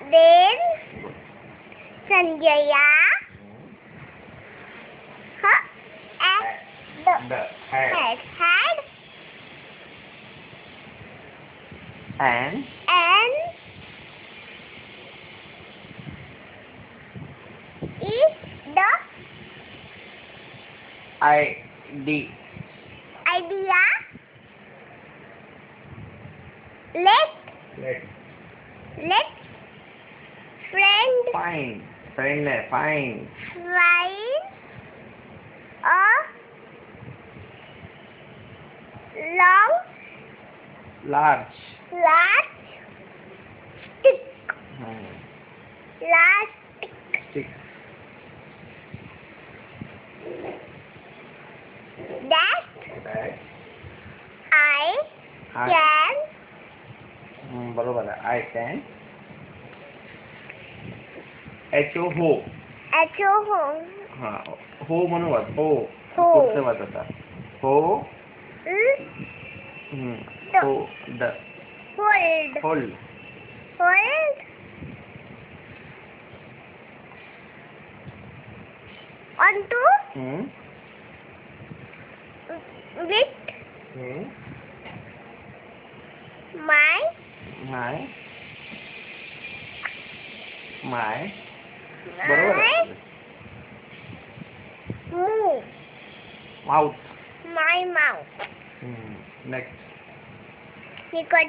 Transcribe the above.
Then Sanjaya had and is the idea let find find a large stick stick that I can बरोबर आहे. I can ho हा हो म्हणून watch हो पुढचं वाच आता हो hold onto with my बरोबर आहे. mouth next